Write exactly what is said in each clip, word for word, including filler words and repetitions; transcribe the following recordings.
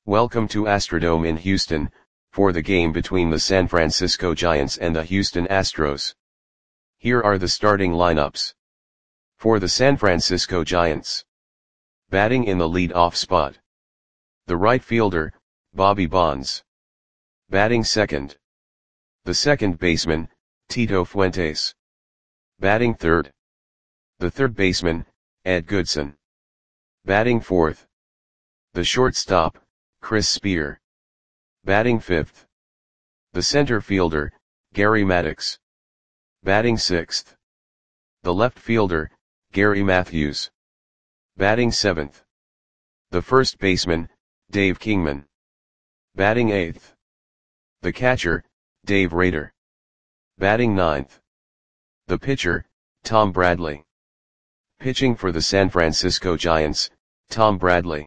Welcome to Astrodome in Houston, for the game between the San Francisco Giants and the Houston Astros. Here are the starting lineups. For the San Francisco Giants. Batting in the lead-off spot. The right fielder, Bobby Bonds. Batting second. The second baseman, Tito Fuentes. Batting third. The third baseman, Ed Goodson. Batting fourth. The shortstop, Chris Spear. Batting fifth. The center fielder, Gary Maddox. Batting sixth. The left fielder, Gary Matthews. Batting seventh. The first baseman, Dave Kingman. Batting eighth. The catcher, Dave Rader. Batting ninth. The pitcher, Tom Bradley. Pitching for the San Francisco Giants, Tom Bradley.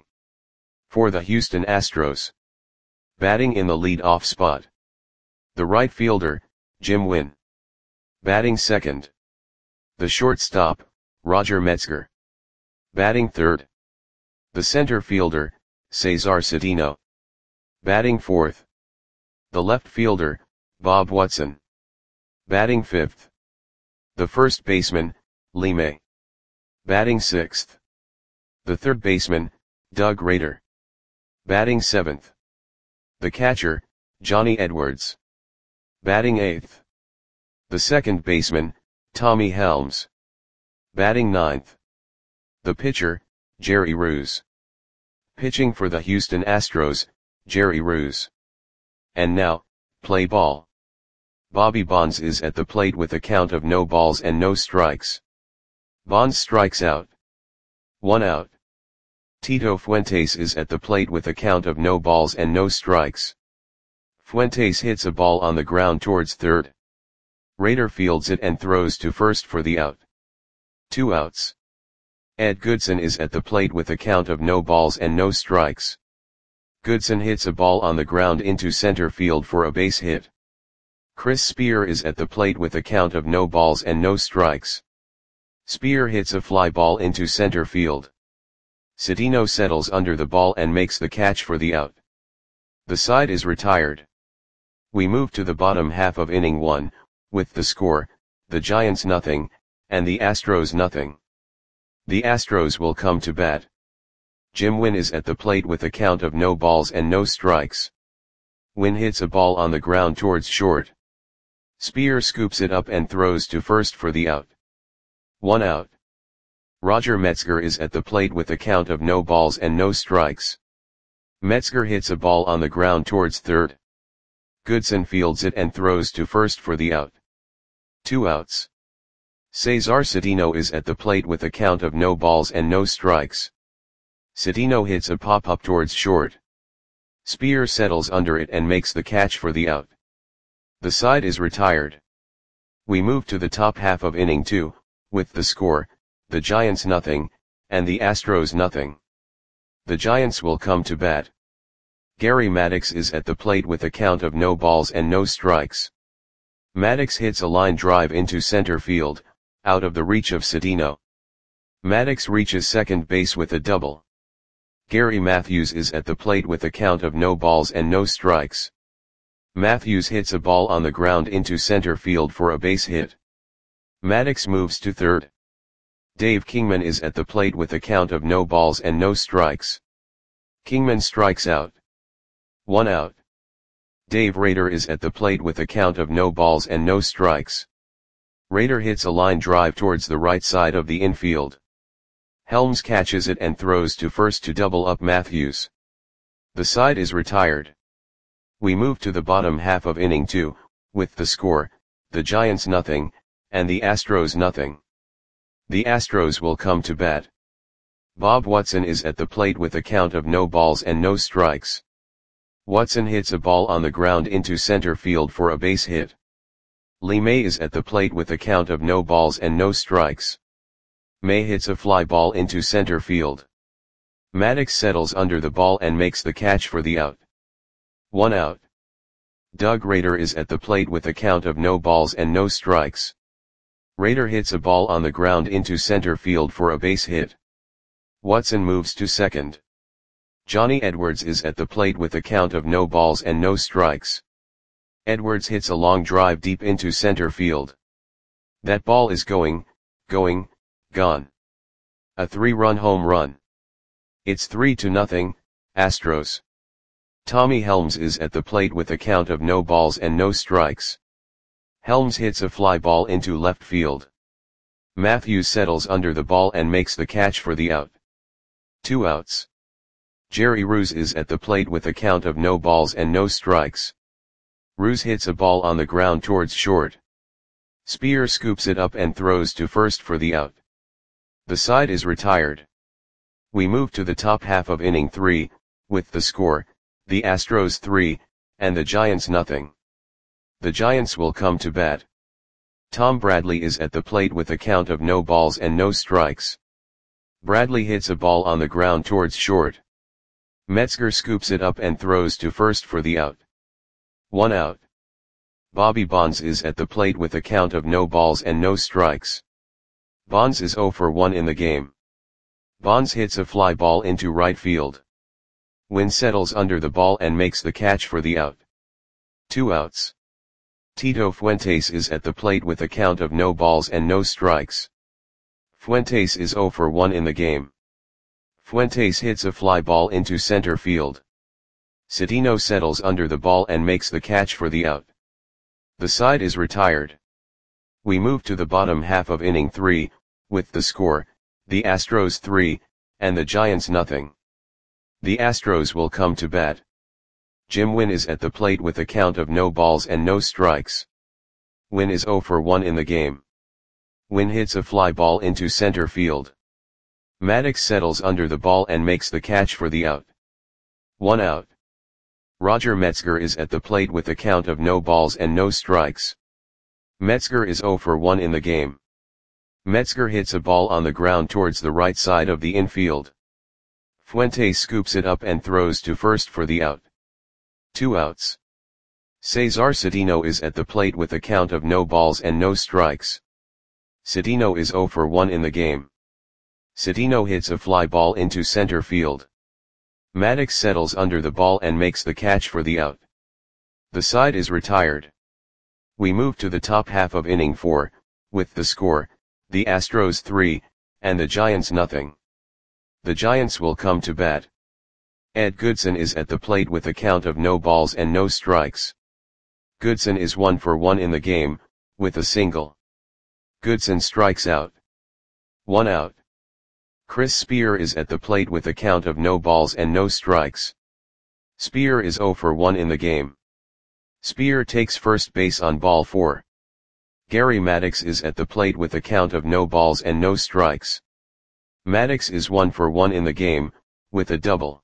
For the Houston Astros. Batting in the lead-off spot. The right fielder, Jim Wynn. Batting second. The shortstop, Roger Metzger. Batting third. The center fielder, Cesar Cedeno. Batting fourth. The left fielder, Bob Watson. Batting fifth. The first baseman, Lee May. Batting sixth. The third baseman, Doug Rader. Batting seventh. The catcher, Johnny Edwards. Batting eighth. The second baseman, Tommy Helms. Batting ninth. The pitcher, Jerry Ruse. Pitching for the Houston Astros, Jerry Ruse. And now, play ball. Bobby Bonds is at the plate with a count of no balls and no strikes. Bonds strikes out. One out. Tito Fuentes is at the plate with a count of no balls and no strikes. Fuentes hits a ball on the ground towards third. Rader fields it and throws to first for the out. Two outs. Ed Goodson is at the plate with a count of no balls and no strikes. Goodson hits a ball on the ground into center field for a base hit. Chris Spear is at the plate with a count of no balls and no strikes. Spear hits a fly ball into center field. Cedeno settles under the ball and makes the catch for the out. The side is retired. We move to the bottom half of inning one, with the score, the Giants nothing, and the Astros nothing. The Astros will come to bat. Jim Wynn is at the plate with a count of no balls and no strikes. Wynn hits a ball on the ground towards short. Spear scoops it up and throws to first for the out. One out. Roger Metzger is at the plate with a count of no balls and no strikes. Metzger hits a ball on the ground towards third. Goodson fields it and throws to first for the out. Two outs. Cesar Cedeno is at the plate with a count of no balls and no strikes. Cedeno hits a pop-up towards short. Spear settles under it and makes the catch for the out. The side is retired. We move to the top half of inning two, with the score, the Giants nothing, and the Astros nothing. The Giants will come to bat. Gary Maddox is at the plate with a count of no balls and no strikes. Maddox hits a line drive into center field, out of the reach of Cedeno. Maddox reaches second base with a double. Gary Matthews is at the plate with a count of no balls and no strikes. Matthews hits a ball on the ground into center field for a base hit. Maddox moves to third. Dave Kingman is at the plate with a count of no balls and no strikes. Kingman strikes out. One out. Dave Rader is at the plate with a count of no balls and no strikes. Rader hits a line drive towards the right side of the infield. Helms catches it and throws to first to double up Matthews. The side is retired. We move to the bottom half of inning two, with the score, the Giants nothing, and the Astros nothing. The Astros will come to bat. Bob Watson is at the plate with a count of no balls and no strikes. Watson hits a ball on the ground into center field for a base hit. Lee May is at the plate with a count of no balls and no strikes. May hits a fly ball into center field. Maddox settles under the ball and makes the catch for the out. One out. Doug Rader is at the plate with a count of no balls and no strikes. Rader hits a ball on the ground into center field for a base hit. Watson moves to second. Johnny Edwards is at the plate with a count of no balls and no strikes. Edwards hits a long drive deep into center field. That ball is going, going, gone. A three-run home run. It's three to nothing, Astros. Tommy Helms is at the plate with a count of no balls and no strikes. Helms hits a fly ball into left field. Matthews settles under the ball and makes the catch for the out. Two outs. Jerry Ruse is at the plate with a count of no balls and no strikes. Ruse hits a ball on the ground towards short. Spear scoops it up and throws to first for the out. The side is retired. We move to the top half of inning three, with the score, the Astros three, and the Giants nothing. The Giants will come to bat. Tom Bradley is at the plate with a count of no balls and no strikes. Bradley hits a ball on the ground towards short. Metzger scoops it up and throws to first for the out. One out. Bobby Bonds is at the plate with a count of no balls and no strikes. Bonds is oh for one in the game. Bonds hits a fly ball into right field. Wynn settles under the ball and makes the catch for the out. Two outs. Tito Fuentes is at the plate with a count of no balls and no strikes. Fuentes is oh for one in the game. Fuentes hits a fly ball into center field. Citino settles under the ball and makes the catch for the out. The side is retired. We move to the bottom half of inning three, with the score, the Astros three, and the Giants nothing. The Astros will come to bat. Jim Wynn is at the plate with a count of no balls and no strikes. Wynn is oh for one in the game. Wynn hits a fly ball into center field. Maddox settles under the ball and makes the catch for the out. One out. Roger Metzger is at the plate with a count of no balls and no strikes. Metzger is oh for one in the game. Metzger hits a ball on the ground towards the right side of the infield. Fuentes scoops it up and throws to first for the out. Two outs. Cesar Citino is at the plate with a count of no balls and no strikes. Citino is oh for one in the game. Citino hits a fly ball into center field. Maddox settles under the ball and makes the catch for the out. The side is retired. We move to the top half of inning four, with the score, the Astros three, and the Giants nothing. The Giants will come to bat. Ed Goodson is at the plate with a count of no balls and no strikes. Goodson is one for one in the game, with a single. Goodson strikes out. One out. Chris Spear is at the plate with a count of no balls and no strikes. Spear is oh for one in the game. Spear takes first base on ball four. Gary Maddox is at the plate with a count of no balls and no strikes. Maddox is one for one in the game, with a double.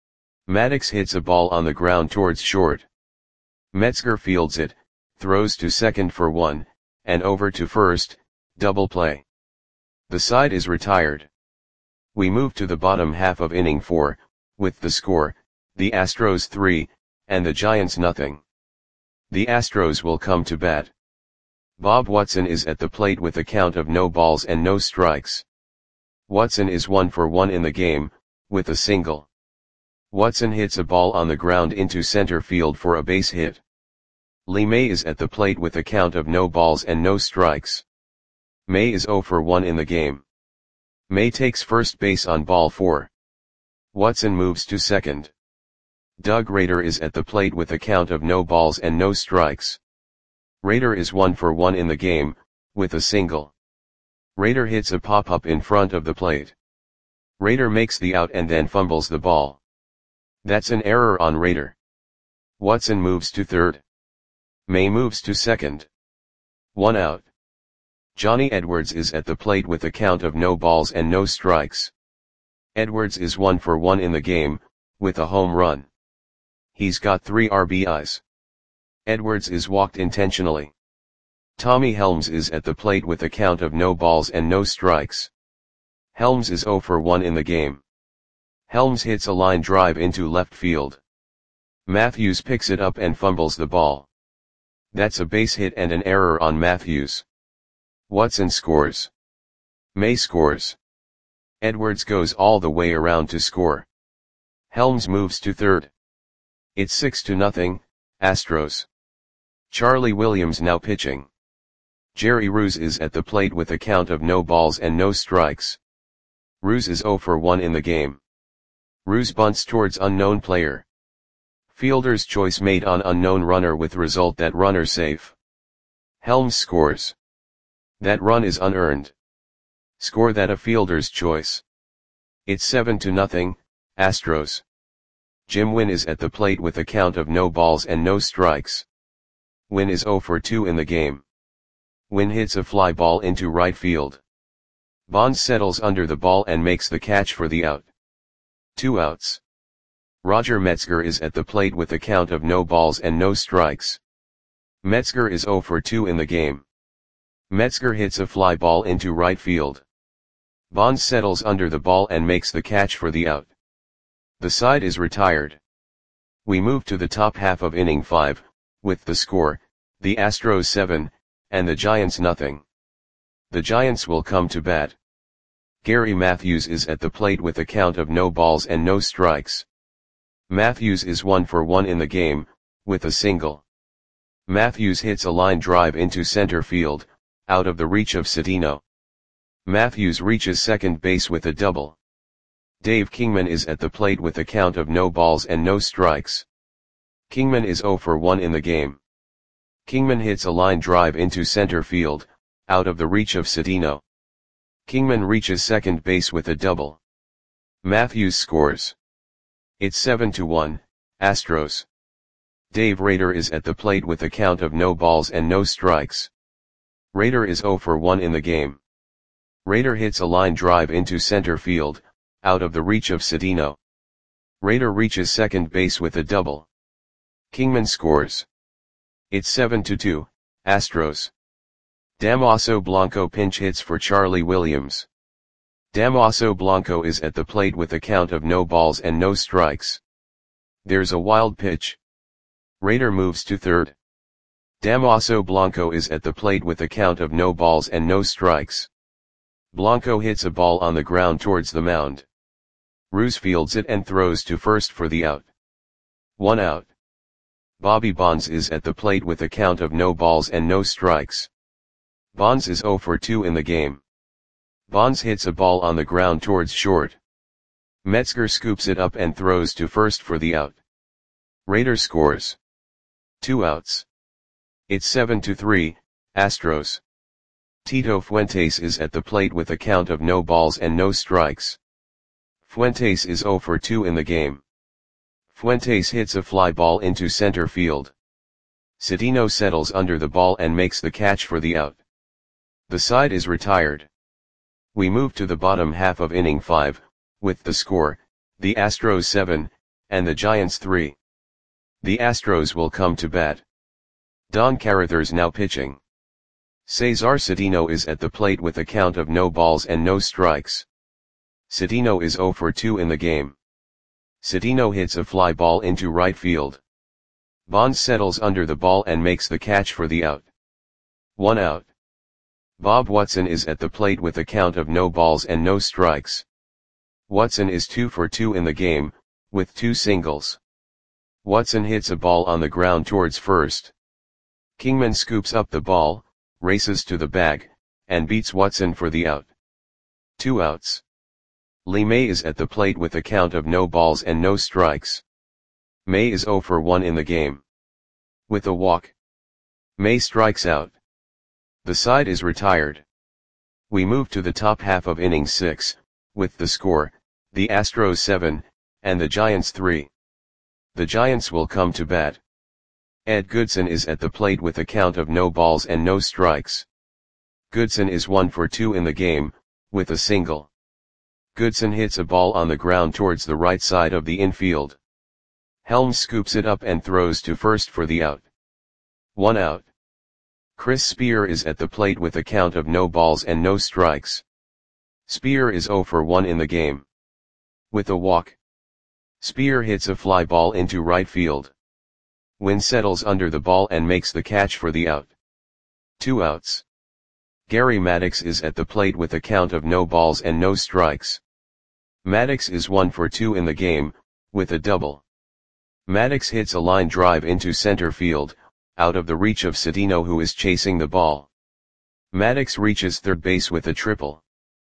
Maddox hits a ball on the ground towards short. Metzger fields it, throws to second for one, and over to first, double play. The side is retired. We move to the bottom half of inning four, with the score, the Astros three, and the Giants nothing. The Astros will come to bat. Bob Watson is at the plate with a count of no balls and no strikes. Watson is one for one in the game, with a single. Watson hits a ball on the ground into center field for a base hit. Lee May is at the plate with a count of no balls and no strikes. May is oh for one in the game. May takes first base on ball four. Watson moves to second. Doug Rader is at the plate with a count of no balls and no strikes. Rader is one for one in the game, with a single. Rader hits a pop-up in front of the plate. Rader makes the out and then fumbles the ball. That's an error on Rader. Watson moves to third. May moves to second. One out. Johnny Edwards is at the plate with a count of no balls and no strikes. Edwards is one for one in the game, with a home run. He's got three R B Is. Edwards is walked intentionally. Tommy Helms is at the plate with a count of no balls and no strikes. Helms is oh for one in the game. Helms hits a line drive into left field. Matthews picks it up and fumbles the ball. That's a base hit and an error on Matthews. Watson scores. May scores. Edwards goes all the way around to score. Helms moves to third. It's six to nothing, Astros. Charlie Williams now pitching. Jerry Ruse is at the plate with a count of no balls and no strikes. Ruse is zero for one in the game. Ruse bunts towards unknown player. Fielder's choice made on unknown runner with result that runner safe. Helms scores. That run is unearned. Score that a fielder's choice. It's seven to nothing, Astros. Jim Wynn is at the plate with a count of no balls and no strikes. Wynn is zero for two in the game. Wynn hits a fly ball into right field. Bonds settles under the ball and makes the catch for the out. Two outs. Roger Metzger is at the plate with a count of no balls and no strikes. Metzger is zero for two in the game. Metzger hits a fly ball into right field. Bonds settles under the ball and makes the catch for the out. The side is retired. We move to the top half of inning five, with the score, the Astros seven, and the Giants nothing. The Giants will come to bat. Gary Matthews is at the plate with a count of no balls and no strikes. Matthews is one for one in the game, with a single. Matthews hits a line drive into center field, out of the reach of Cedeno. Matthews reaches second base with a double. Dave Kingman is at the plate with a count of no balls and no strikes. Kingman is zero for one in the game. Kingman hits a line drive into center field, out of the reach of Cedeno. Kingman reaches second base with a double. Matthews scores. It's seven to one, Astros. Dave Rader is at the plate with a count of no balls and no strikes. Rader is zero for one in the game. Rader hits a line drive into center field, out of the reach of Cedeno. Rader reaches second base with a double. Kingman scores. It's seven to two, Astros. Damaso Blanco pinch hits for Charlie Williams. Damaso Blanco is at the plate with a count of no balls and no strikes. There's a wild pitch. Rader moves to third. Damaso Blanco is at the plate with a count of no balls and no strikes. Blanco hits a ball on the ground towards the mound. Ruse fields it and throws to first for the out. One out. Bobby Bonds is at the plate with a count of no balls and no strikes. Bonds is zero for two in the game. Bonds hits a ball on the ground towards short. Metzger scoops it up and throws to first for the out. Rader scores. Two outs. It's seven to three, Astros. Tito Fuentes is at the plate with a count of no balls and no strikes. Fuentes is zero for two in the game. Fuentes hits a fly ball into center field. Cedeno settles under the ball and makes the catch for the out. The side is retired. We move to the bottom half of inning five, with the score, the Astros seven, and the Giants three. The Astros will come to bat. Don Carruthers now pitching. Cesar Cedeno is at the plate with a count of no balls and no strikes. Cedeno is zero for two in the game. Cedeno hits a fly ball into right field. Bonds settles under the ball and makes the catch for the out. One out. Bob Watson is at the plate with a count of no balls and no strikes. Watson is two for two in the game, with two singles. Watson hits a ball on the ground towards first. Kingman scoops up the ball, races to the bag, and beats Watson for the out. Two outs. Lee May is at the plate with a count of no balls and no strikes. May is zero for one in the game. With a walk. May strikes out. The side is retired. We move to the top half of inning six, with the score, the Astros seven, and the Giants three. The Giants will come to bat. Ed Goodson is at the plate with a count of no balls and no strikes. Goodson is one for two in the game, with a single. Goodson hits a ball on the ground towards the right side of the infield. Helms scoops it up and throws to first for the out. One out. Chris Spear is at the plate with a count of no balls and no strikes. Spear is zero for one in the game. With a walk. Spear hits a fly ball into right field. Wynn settles under the ball and makes the catch for the out. Two outs. Gary Maddox is at the plate with a count of no balls and no strikes. Maddox is one for two in the game, with a double. Maddox hits a line drive into center field, out of the reach of Cedeno, who is chasing the ball. Maddox reaches third base with a triple.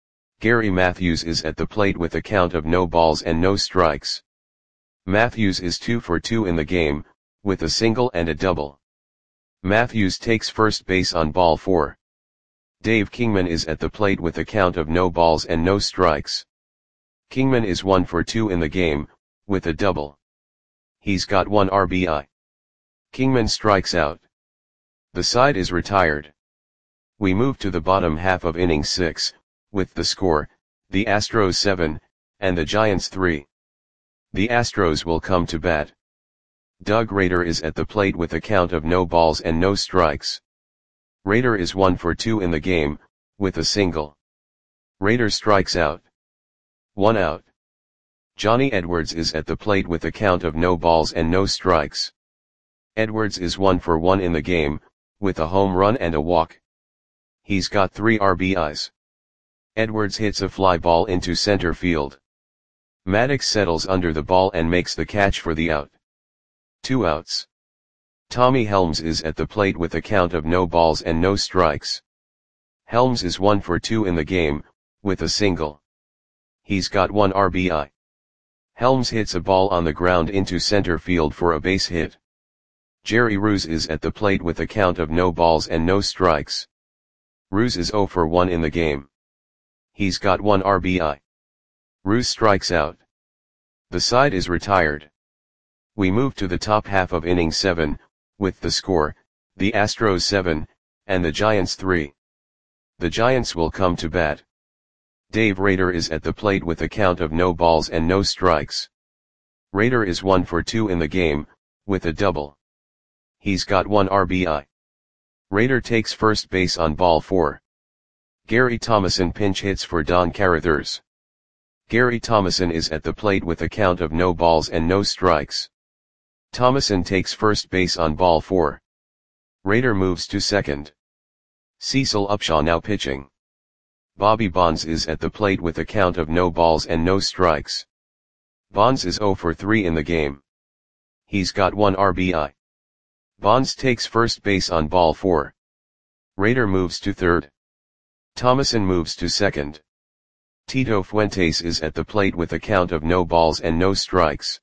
Gary Matthews is at the plate with a count of no balls and no strikes. Matthews is two for two in the game, with a single and a double. Matthews takes first base on ball four. Dave Kingman is at the plate with a count of no balls and no strikes. Kingman is one for two in the game, with a double. He's got one R B I. Kingman strikes out. The side is retired. We move to the bottom half of inning six, with the score, the Astros seven, and the Giants three. The Astros will come to bat. Doug Rader is at the plate with a count of no balls and no strikes. Rader is one for two in the game, with a single. Rader strikes out. One out. Johnny Edwards is at the plate with a count of no balls and no strikes. Edwards is one for one in the game, with a home run and a walk. He's got three R B Is. Edwards hits a fly ball into center field. Maddox settles under the ball and makes the catch for the out. Two outs. Tommy Helms is at the plate with a count of no balls and no strikes. Helms is one for two in the game, with a single. He's got one R B I. Helms hits a ball on the ground into center field for a base hit. Jerry Roos is at the plate with a count of no balls and no strikes. Roos is zero for one in the game. He's got one R B I. Roos strikes out. The side is retired. We move to the top half of inning seven, with the score, the Astros seven, and the Giants three. The Giants will come to bat. Dave Rader is at the plate with a count of no balls and no strikes. Rader is one for two in the game, with a double. He's got one R B I. Rader takes first base on ball four. Gary Thomason pinch hits for Don Carruthers. Gary Thomason is at the plate with a count of no balls and no strikes. Thomason takes first base on ball four. Rader moves to second. Cecil Upshaw now pitching. Bobby Bonds is at the plate with a count of no balls and no strikes. Bonds is zero for three in the game. He's got one R B I. Bonds takes first base on ball four. Rader moves to third. Thomason moves to second. Tito Fuentes is at the plate with a count of no balls and no strikes.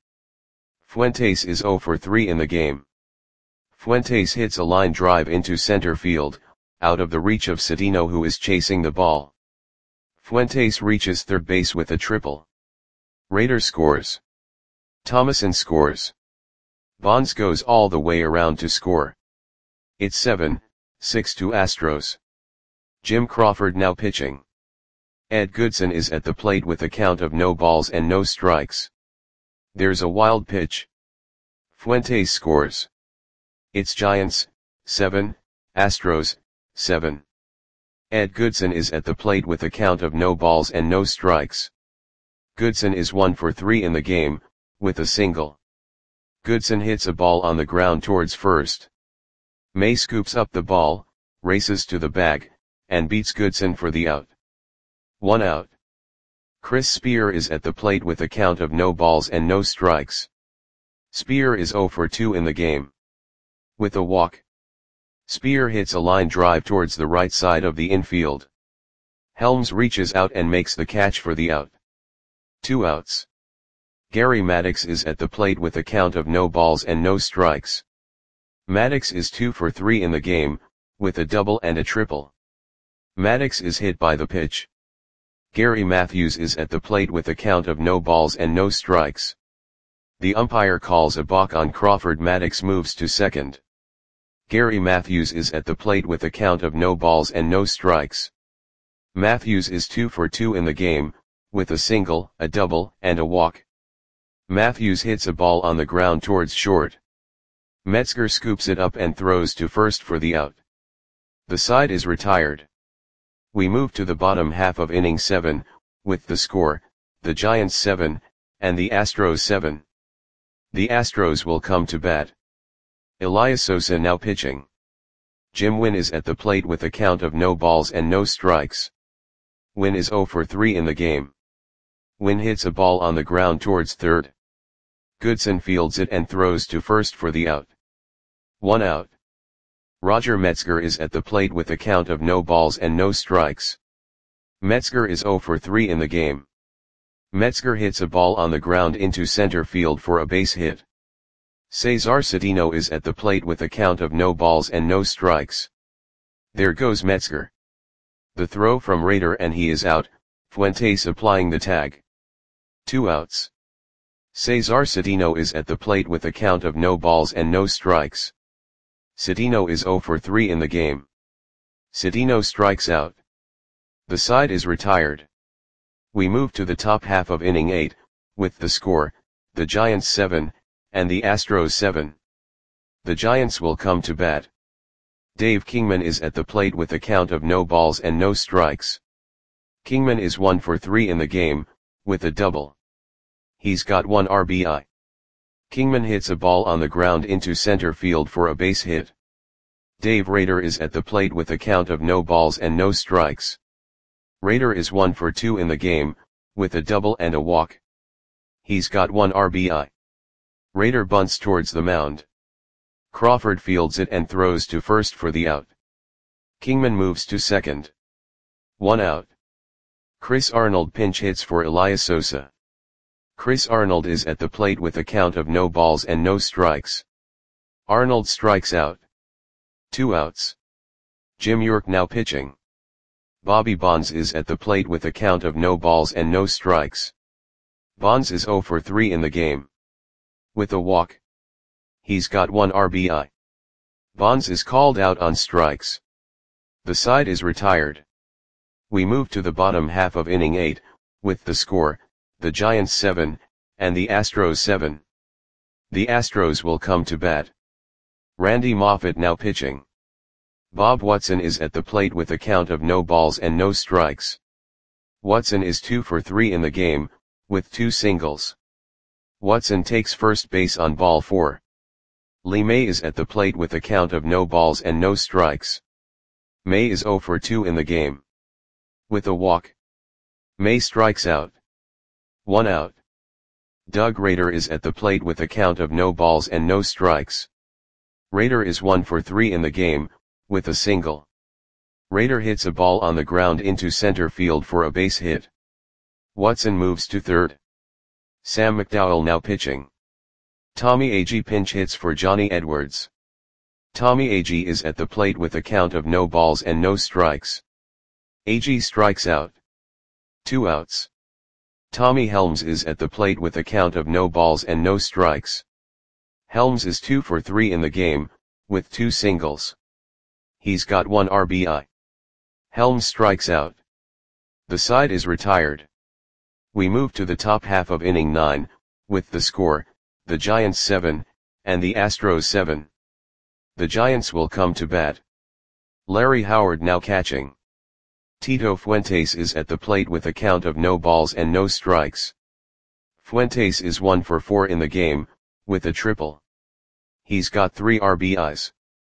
Fuentes is zero for three in the game. Fuentes hits a line drive into center field, out of the reach of Cedeno, who is chasing the ball. Fuentes reaches third base with a triple. Rader scores. Thomason scores. Bonds goes all the way around to score. It's seven six to Astros. Jim Crawford now pitching. Ed Goodson is at the plate with a count of no balls and no strikes. There's a wild pitch. Fuentes scores. It's Giants, seven, Astros, seven. Ed Goodson is at the plate with a count of no balls and no strikes. Goodson is one for three in the game, with a single. Goodson hits a ball on the ground towards first. May scoops up the ball, races to the bag, and beats Goodson for the out. One out. Chris Spear is at the plate with a count of no balls and no strikes. Spear is zero for two in the game. With a walk. Spear hits a line drive towards the right side of the infield. Helms reaches out and makes the catch for the out. Two outs. Gary Maddox is at the plate with a count of no balls and no strikes. Maddox is two for three in the game, with a double and a triple. Maddox is hit by the pitch. Gary Matthews is at the plate with a count of no balls and no strikes. The umpire calls a balk on Crawford. Maddox moves to second. Gary Matthews is at the plate with a count of no balls and no strikes. Matthews is two for two in the game, with a single, a double, and a walk. Matthews hits a ball on the ground towards short. Metzger scoops it up and throws to first for the out. The side is retired. We move to the bottom half of inning seven, with the score, the Giants seven, and the Astros seven. The Astros will come to bat. Elias Sosa now pitching. Jim Wynn is at the plate with a count of no balls and no strikes. Wynn is zero for three in the game. Wynn hits a ball on the ground towards third. Goodson fields it and throws to first for the out. One out. Roger Metzger is at the plate with a count of no balls and no strikes. Metzger is zero for three in the game. Metzger hits a ball on the ground into center field for a base hit. Cesar Cedeno is at the plate with a count of no balls and no strikes. There goes Metzger. The throw from Rader and he is out, Fuentes applying the tag. Two outs. Cesar Cedeno is at the plate with a count of no balls and no strikes. Cedeno is zero for three in the game. Cedeno strikes out. The side is retired. We move to the top half of inning eight, with the score, the Giants seven, and the Astros seven. The Giants will come to bat. Dave Kingman is at the plate with a count of no balls and no strikes. Kingman is one for three in the game, with a double. He's got one R B I. Kingman hits a ball on the ground into center field for a base hit. Dave Rader is at the plate with a count of no balls and no strikes. Rader is one for two in the game, with a double and a walk. He's got one R B I. Rader bunts towards the mound. Crawford fields it and throws to first for the out. Kingman moves to second. One out. Chris Arnold pinch hits for Elias Sosa. Chris Arnold is at the plate with a count of no balls and no strikes. Arnold strikes out. Two outs. Jim York now pitching. Bobby Bonds is at the plate with a count of no balls and no strikes. Bonds is zero for three in the game. With a walk. He's got one R B I. Bonds is called out on strikes. The side is retired. We move to the bottom half of inning eight, with the score, the Giants seven, and the Astros seven. The Astros will come to bat. Randy Moffett now pitching. Bob Watson is at the plate with a count of no balls and no strikes. Watson is two for three in the game, with two singles. Watson takes first base on ball four. Lee May is at the plate with a count of no balls and no strikes. May is zero for two in the game. With a walk. May strikes out. One out. Doug Rader is at the plate with a count of no balls and no strikes. Rader is one for three in the game, with a single. Rader hits a ball on the ground into center field for a base hit. Watson moves to third. Sam McDowell now pitching. Tommy Agee pinch hits for Johnny Edwards. Tommy Agee is at the plate with a count of no balls and no strikes. Agee strikes out. Two outs. Tommy Helms is at the plate with a count of no balls and no strikes. Helms is two for three in the game, with two singles. He's got one R B I. Helms strikes out. The side is retired. We move to the top half of inning nine, with the score, the Giants seven, and the Astros seven. The Giants will come to bat. Larry Howard now catching. Tito Fuentes is at the plate with a count of no balls and no strikes. Fuentes is one for four in the game, with a triple. He's got three R B Is.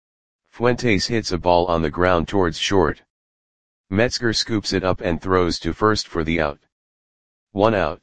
Fuentes hits a ball on the ground towards short. Metzger scoops it up and throws to first for the out. One out.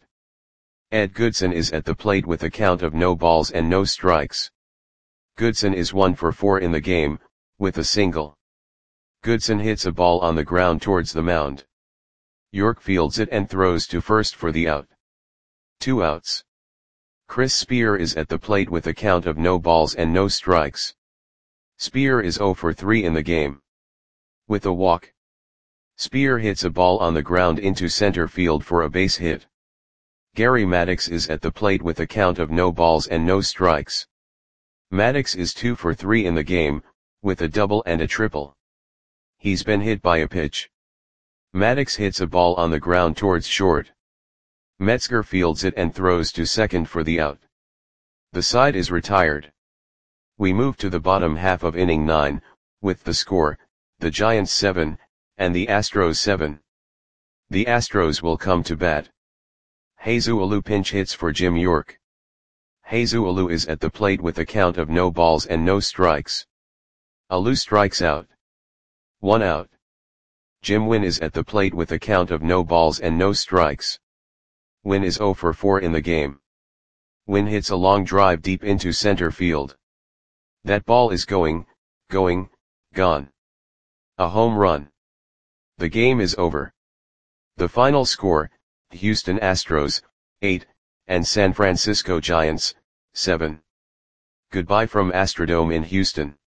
Ed Goodson is at the plate with a count of no balls and no strikes. Goodson is one for four in the game, with a single. Goodson hits a ball on the ground towards the mound. York fields it and throws to first for the out. Two outs. Chris Spear is at the plate with a count of no balls and no strikes. Spear is zero for three in the game. With a walk. Spear hits a ball on the ground into center field for a base hit. Gary Maddox is at the plate with a count of no balls and no strikes. Maddox is two for three in the game, with a double and a triple. He's been hit by a pitch. Maddox hits a ball on the ground towards short. Metzger fields it and throws to second for the out. The side is retired. We move to the bottom half of inning nine, with the score, the Giants seven, and the Astros seven. The Astros will come to bat. Jesus Alou pinch hits for Jim York. Jesus Alou is at the plate with a count of no balls and no strikes. Alou strikes out. One out. Jim Wynn is at the plate with a count of no balls and no strikes. Wynn is zero for four in the game. Wynn hits a long drive deep into center field. That ball is going, going, gone. A home run. The game is over. The final score, Houston Astros, eight, and San Francisco Giants, seven. Goodbye from Astrodome in Houston.